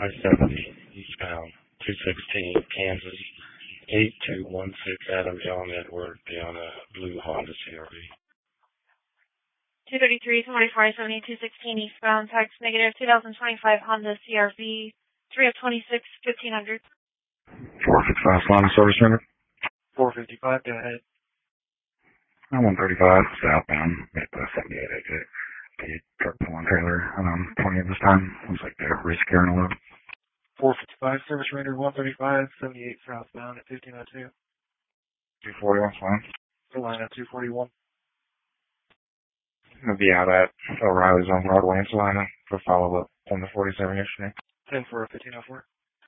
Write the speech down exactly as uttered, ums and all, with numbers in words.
I seventy eastbound, two sixteen, Kansas, eight two one six Adam John Edward, be on a blue Honda C R V. two thirty-three, twenty-four, I seventy, two sixteen eastbound, tax negative, two thousand twenty-five Honda C R V, three of twenty-six, fifteen hundred. four fifty-five, Honda service center. four fifty-five, go ahead. one thirty-five, southbound, at the seventy-eight exit. The truck pulling trailer, um, twenty of this time. Looks like they're risk carrying a load. four fifty-five, service ranger one thirty-five, seventy-eight southbound at fifteen oh two. two forty-one, fine. Salina two forty-one. I'll be out at O'Reilly's on Broadway in Salina for follow-up on the forty-seven yesterday. ten for fifteen oh four.